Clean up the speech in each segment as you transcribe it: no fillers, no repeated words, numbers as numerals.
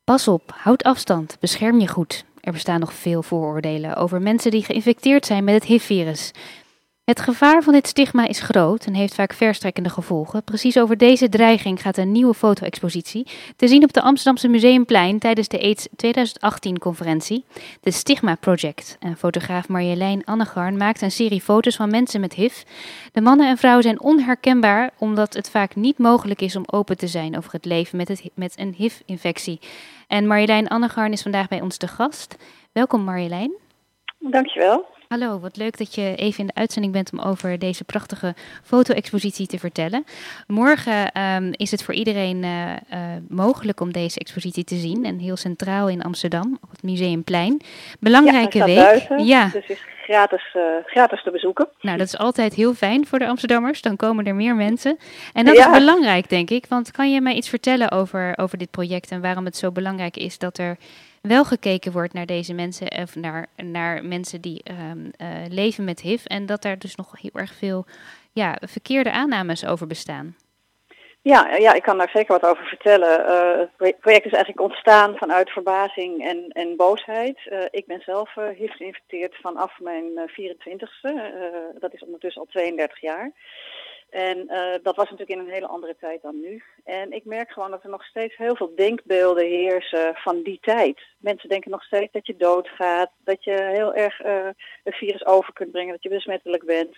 Pas op, houd afstand, bescherm je goed. Er bestaan nog veel vooroordelen over mensen die geïnfecteerd zijn met het HIV-virus. Het gevaar van dit stigma is groot en heeft vaak verstrekkende gevolgen. Precies over deze dreiging gaat een nieuwe foto-expositie te zien op de Amsterdamse Museumplein tijdens de AIDS 2018-conferentie. De Stigma Project. En fotograaf Marjolein Annegarn maakt een serie foto's van mensen met HIV. De mannen en vrouwen zijn onherkenbaar omdat het vaak niet mogelijk is om open te zijn over het leven met een HIV-infectie. En Marjolein Annegarn is vandaag bij ons te gast. Welkom Marjolein. Dankjewel. Hallo, wat leuk dat je even in de uitzending bent om over deze prachtige foto-expositie te vertellen. Morgen is het voor iedereen mogelijk om deze expositie te zien en heel centraal in Amsterdam op het Museumplein. Belangrijke week. Buiten, ja, dus is gratis te bezoeken. Nou, dat is altijd heel fijn voor de Amsterdammers, dan komen er meer mensen. En dat is belangrijk, denk ik, want kan je mij iets vertellen over dit project en waarom het zo belangrijk is dat er wel gekeken wordt naar deze mensen, of naar mensen die leven met HIV en dat daar dus nog heel erg veel verkeerde aannames over bestaan. Ja, ik kan daar zeker wat over vertellen. Het project is eigenlijk ontstaan vanuit verbazing en boosheid. Ik ben zelf HIV geïnfecteerd vanaf mijn 24ste. Dat is ondertussen al 32 jaar. En dat was natuurlijk in een hele andere tijd dan nu. En ik merk gewoon dat er nog steeds heel veel denkbeelden heersen van die tijd. Mensen denken nog steeds dat je doodgaat, dat je heel erg het virus over kunt brengen, dat je besmettelijk bent,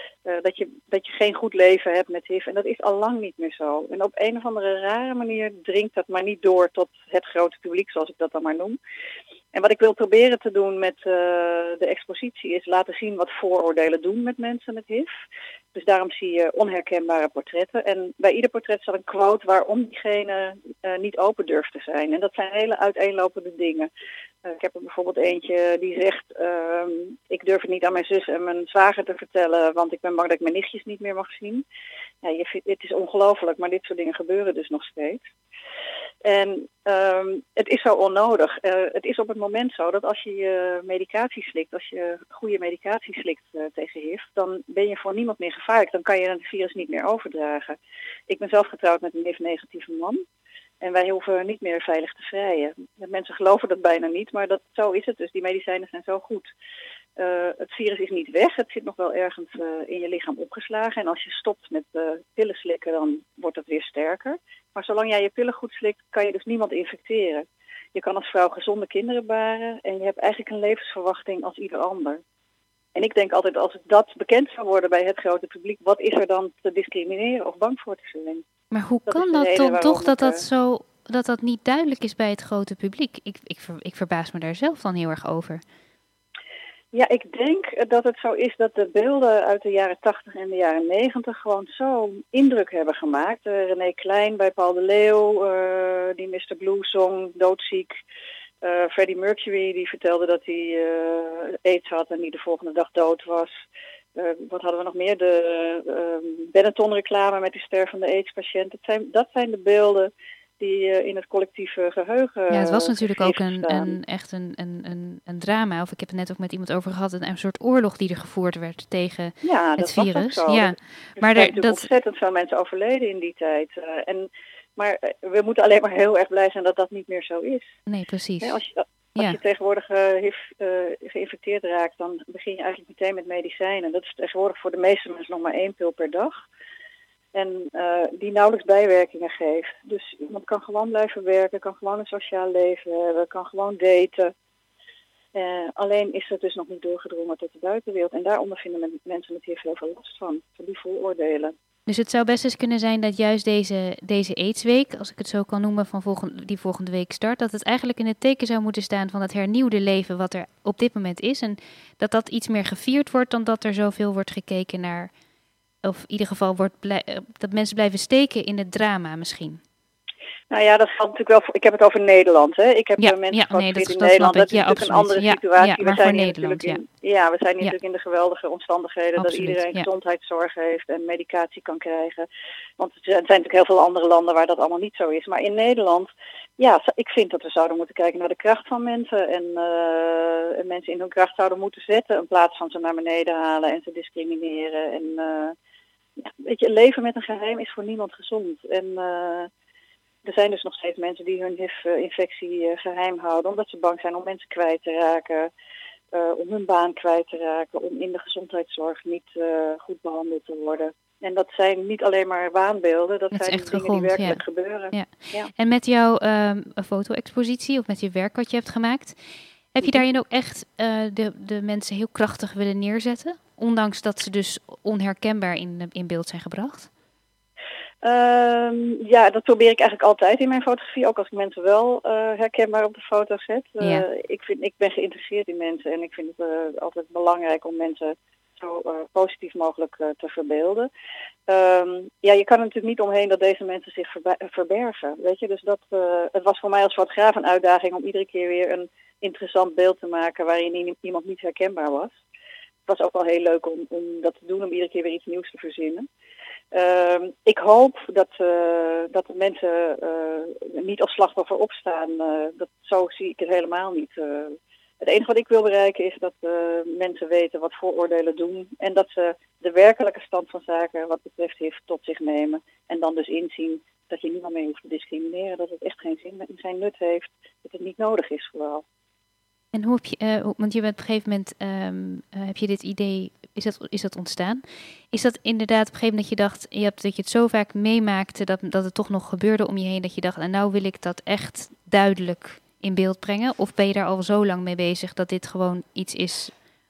dat je geen goed leven hebt met HIV. En dat is al lang niet meer zo. En op een of andere rare manier dringt dat maar niet door tot het grote publiek, zoals ik dat dan maar noem. En wat ik wil proberen te doen met de expositie is laten zien wat vooroordelen doen met mensen met HIV. Dus daarom zie je onherkenbare portretten. En bij ieder portret staat een quote waarom diegene niet open durft te zijn. En dat zijn hele uiteenlopende dingen. Ik heb er bijvoorbeeld eentje die zegt, ik durf het niet aan mijn zus en mijn zwager te vertellen, want ik ben bang dat ik mijn nichtjes niet meer mag zien. Ja, het is ongelooflijk, maar dit soort dingen gebeuren dus nog steeds. En het is zo onnodig. Het is op het moment zo dat als je medicatie slikt, als je goede medicatie slikt tegen HIV, dan ben je voor niemand meer gevaarlijk. Dan kan je het virus niet meer overdragen. Ik ben zelf getrouwd met een HIV-negatieve man. En wij hoeven niet meer veilig te vrijen. Mensen geloven dat bijna niet, maar zo is het dus. Die medicijnen zijn zo goed. Het virus is niet weg. Het zit nog wel ergens in je lichaam opgeslagen. En als je stopt met pillen slikken, dan wordt het weer sterker. Maar zolang jij je pillen goed slikt, kan je dus niemand infecteren. Je kan als vrouw gezonde kinderen baren en je hebt eigenlijk een levensverwachting als ieder ander. En ik denk altijd, als dat bekend zou worden bij het grote publiek, wat is er dan te discrimineren of bang voor te zijn? Maar hoe kan dat dan toch dat dat niet duidelijk is bij het grote publiek? Ik verbaas me daar zelf dan heel erg over. Ja, ik denk dat het zo is dat de beelden uit de jaren 80 en de jaren 90 gewoon zo indruk hebben gemaakt. René Klein bij Paul de Leeuw, die Mr. Blue zong, doodziek. Freddie Mercury, die vertelde dat hij AIDS had en die de volgende dag dood was. Wat hadden we nog meer? De Benetton-reclame met die stervende AIDS-patiënt. Dat zijn de beelden die in het collectieve geheugen. Ja, het was natuurlijk ook echt een drama. Of ik heb het net ook met iemand over gehad. Een soort oorlog die er gevoerd werd tegen het virus. Was ook zo. Ja, maar er zijn ontzettend veel mensen overleden in die tijd. Maar we moeten alleen maar heel erg blij zijn dat dat niet meer zo is. Nee, precies. Ja, als je tegenwoordig geïnfecteerd raakt, dan begin je eigenlijk meteen met medicijnen. Dat is tegenwoordig voor de meeste mensen nog maar 1 pil per dag. En die nauwelijks bijwerkingen geeft. Dus iemand kan gewoon blijven werken, kan gewoon een sociaal leven hebben, kan gewoon daten. Alleen is het dus nog niet doorgedrongen tot de buitenwereld. En daar ondervinden mensen met hier heel veel last van die vooroordelen. Dus het zou best eens kunnen zijn dat juist deze AIDS-week, als ik het zo kan noemen, die volgende week start, dat het eigenlijk in het teken zou moeten staan van het hernieuwde leven wat er op dit moment is. En dat iets meer gevierd wordt dan dat er zoveel wordt gekeken naar, of in ieder geval dat mensen blijven steken in het drama misschien. Nou ja, dat geldt natuurlijk wel voor. Ik heb het over Nederland, hè. Ik heb mensen gefotografeerd in Nederland. Dat is natuurlijk een andere situatie. Ja, maar voor Nederland, we zijn natuurlijk in de geweldige omstandigheden dat iedereen gezondheidszorg heeft en medicatie kan krijgen. Want er zijn natuurlijk heel veel andere landen waar dat allemaal niet zo is. Maar in Nederland, ik vind dat we zouden moeten kijken naar de kracht van mensen. En mensen in hun kracht zouden moeten zetten in plaats van ze naar beneden halen en ze discrimineren. En weet je, leven met een geheim is voor niemand gezond. En er zijn dus nog steeds mensen die hun HIV-infectie geheim houden, omdat ze bang zijn om mensen kwijt te raken, om hun baan kwijt te raken, om in de gezondheidszorg niet goed behandeld te worden. En dat zijn niet alleen maar waanbeelden, dat zijn dingen die werkelijk gebeuren. Ja. Ja. En met jouw foto-expositie of met je werk wat je hebt gemaakt, heb je daarin ook echt de mensen heel krachtig willen neerzetten? Ondanks dat ze dus onherkenbaar in beeld zijn gebracht? Ja, dat probeer ik eigenlijk altijd in mijn fotografie. Ook als ik mensen wel herkenbaar op de foto zet. Ik ben geïnteresseerd in mensen en ik vind het altijd belangrijk om mensen zo positief mogelijk te verbeelden. Je kan er natuurlijk niet omheen dat deze mensen zich verbergen. Weet je? Dus het was voor mij als fotograaf een uitdaging om iedere keer weer een interessant beeld te maken waarin iemand niet herkenbaar was. Het was ook wel heel leuk om dat te doen, om iedere keer weer iets nieuws te verzinnen. Ik hoop dat de mensen niet als slachtoffer opstaan. Zo zie ik het helemaal niet. Het enige wat ik wil bereiken is dat mensen weten wat vooroordelen doen. En dat ze de werkelijke stand van zaken wat betreft HIV tot zich nemen. En dan dus inzien dat je niemand meer hoeft te discrimineren. Dat het echt geen zin in zijn nut heeft. Dat het niet nodig is vooral. En hoe heb je, want je bent op een gegeven moment, heb je dit idee, is dat ontstaan? Is dat inderdaad op een gegeven moment dat je dacht, dat je het zo vaak meemaakte dat het toch nog gebeurde om je heen, dat je dacht, en nou wil ik dat echt duidelijk in beeld brengen? Of ben je daar al zo lang mee bezig dat dit gewoon iets is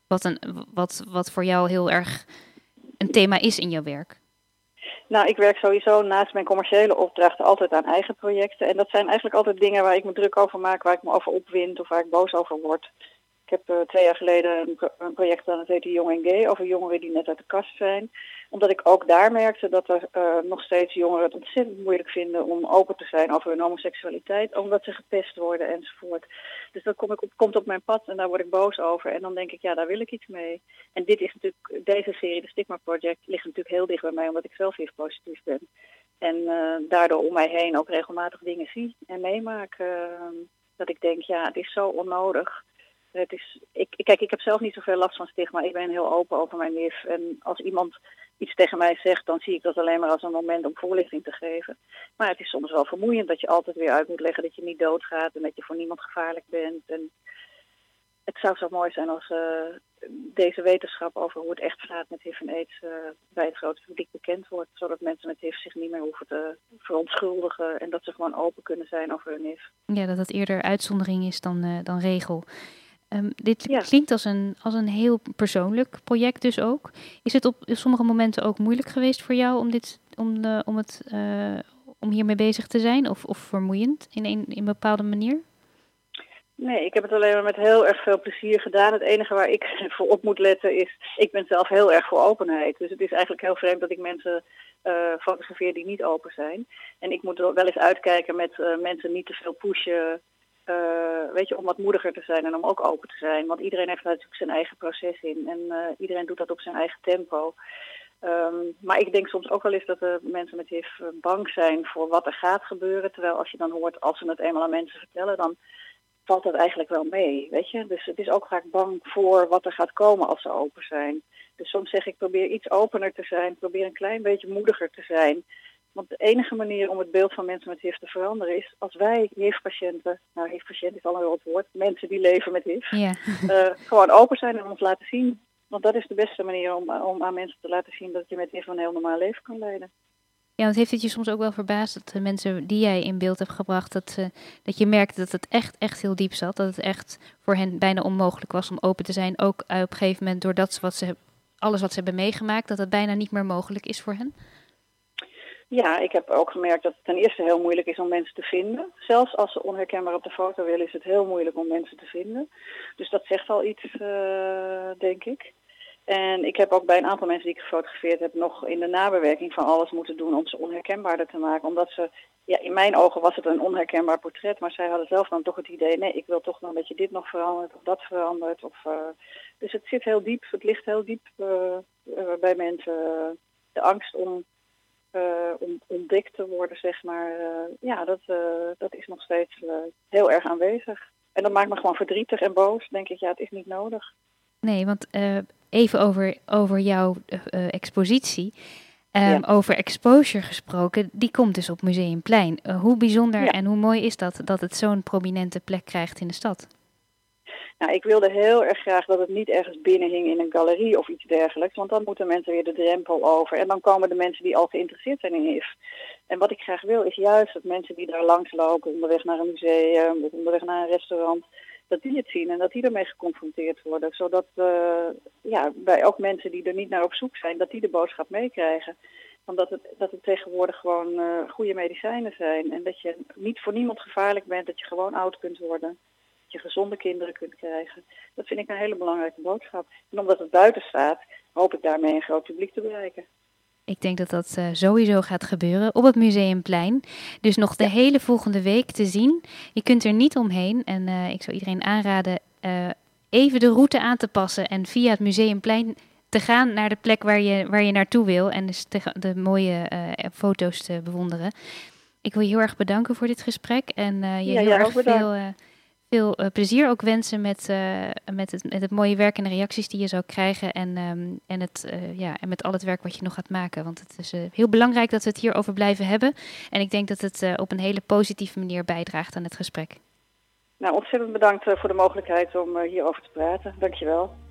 wat voor jou heel erg een thema is in jouw werk? Nou, ik werk sowieso naast mijn commerciële opdrachten altijd aan eigen projecten. En dat zijn eigenlijk altijd dingen waar ik me druk over maak, waar ik me over opwind of waar ik boos over word. Ik heb 2 jaar geleden een project gedaan, dat heet Young and Gay, over jongeren die net uit de kast zijn. Omdat ik ook daar merkte dat er nog steeds jongeren het ontzettend moeilijk vinden om open te zijn over hun homoseksualiteit, omdat ze gepest worden enzovoort. Dus dat komt op mijn pad en daar word ik boos over. En dan denk ik, ja, daar wil ik iets mee. En deze serie, de Stigma Project, ligt natuurlijk heel dicht bij mij, omdat ik zelf HIV-positief ben. En daardoor om mij heen ook regelmatig dingen zie en meemaak. Dat ik denk, ja, het is zo onnodig. Ik heb zelf niet zoveel last van stigma. Ik ben heel open over mijn HIV. En als iemand iets tegen mij zegt, dan zie ik dat alleen maar als een moment om voorlichting te geven. Maar het is soms wel vermoeiend dat je altijd weer uit moet leggen dat je niet doodgaat en dat je voor niemand gevaarlijk bent. En het zou zo mooi zijn als deze wetenschap over hoe het echt staat met HIV en AIDS bij het grote publiek bekend wordt. Zodat mensen met HIV zich niet meer hoeven te verontschuldigen en dat ze gewoon open kunnen zijn over hun HIV. Ja, dat het eerder uitzondering is dan regel. Dit klinkt als een heel persoonlijk project dus ook. Is het op sommige momenten ook moeilijk geweest voor jou om hiermee bezig te zijn? Of vermoeiend in een bepaalde manier? Nee, ik heb het alleen maar met heel erg veel plezier gedaan. Het enige waar ik voor op moet letten is, ik ben zelf heel erg voor openheid. Dus het is eigenlijk heel vreemd dat ik mensen fotografeer die niet open zijn. En ik moet wel eens uitkijken met mensen niet te veel pushen. Om wat moediger te zijn en om ook open te zijn. Want iedereen heeft natuurlijk zijn eigen proces in. En iedereen doet dat op zijn eigen tempo. Maar ik denk soms ook wel eens dat de mensen met HIV bang zijn voor wat er gaat gebeuren. Terwijl als je dan hoort, als ze het eenmaal aan mensen vertellen, dan valt dat eigenlijk wel mee. Weet je? Dus het is ook vaak bang voor wat er gaat komen als ze open zijn. Dus soms zeg ik, probeer iets opener te zijn. Probeer een klein beetje moediger te zijn. Want de enige manier om het beeld van mensen met HIV te veranderen is als wij HIV-patiënten, nou HIV-patiënt is al een rot woord, mensen die leven met HIV, gewoon open zijn en ons laten zien. Want dat is de beste manier om aan mensen te laten zien dat je met HIV een heel normaal leven kan leiden. Ja, want heeft het je soms ook wel verbaasd dat de mensen die jij in beeld hebt gebracht, dat je merkte dat het echt heel diep zat, dat het echt voor hen bijna onmogelijk was om open te zijn, ook op een gegeven moment doordat alles wat ze hebben meegemaakt, dat het bijna niet meer mogelijk is voor hen? Ja, ik heb ook gemerkt dat het ten eerste heel moeilijk is om mensen te vinden. Zelfs als ze onherkenbaar op de foto willen, is het heel moeilijk om mensen te vinden. Dus dat zegt al iets, denk ik. En ik heb ook bij een aantal mensen die ik gefotografeerd heb nog in de nabewerking van alles moeten doen om ze onherkenbaarder te maken. Omdat ze, ja, in mijn ogen was het een onherkenbaar portret, maar zij hadden zelf dan toch het idee, nee, ik wil toch nog dat je dit nog verandert of dat verandert. Dus het zit heel diep, het ligt heel diep bij mensen. De angst om ontdekt te worden, zeg maar, dat is nog steeds heel erg aanwezig. En dat maakt me gewoon verdrietig en boos. Denk ik, ja, het is niet nodig. Nee, want even over jouw expositie. Over exposure gesproken, die komt dus op Museumplein. Hoe bijzonder en hoe mooi is dat het zo'n prominente plek krijgt in de stad? Nou, ik wilde heel erg graag dat het niet ergens binnen hing in een galerie of iets dergelijks. Want dan moeten mensen weer de drempel over. En dan komen de mensen die al geïnteresseerd zijn in HIV. En wat ik graag wil is juist dat mensen die daar langs lopen, onderweg naar een museum of onderweg naar een restaurant, dat die het zien en dat die ermee geconfronteerd worden. Zodat bij ook mensen die er niet naar op zoek zijn, dat die de boodschap meekrijgen. Omdat het tegenwoordig gewoon goede medicijnen zijn. En dat je niet voor niemand gevaarlijk bent, dat je gewoon oud kunt worden. Dat je gezonde kinderen kunt krijgen. Dat vind ik een hele belangrijke boodschap. En omdat het buiten staat, hoop ik daarmee een groot publiek te bereiken. Ik denk dat dat sowieso gaat gebeuren op het Museumplein. Dus nog de hele volgende week te zien. Je kunt er niet omheen. En ik zou iedereen aanraden even de route aan te passen en via het Museumplein te gaan naar de plek waar je naartoe wil. En dus de mooie foto's te bewonderen. Ik wil je heel erg bedanken voor dit gesprek. En je heel erg veel plezier ook wensen met het mooie werk en de reacties die je zou krijgen. En met al het werk wat je nog gaat maken. Want het is heel belangrijk dat we het hierover blijven hebben. En ik denk dat het op een hele positieve manier bijdraagt aan het gesprek. Nou, ontzettend bedankt voor de mogelijkheid om hierover te praten. Dankjewel.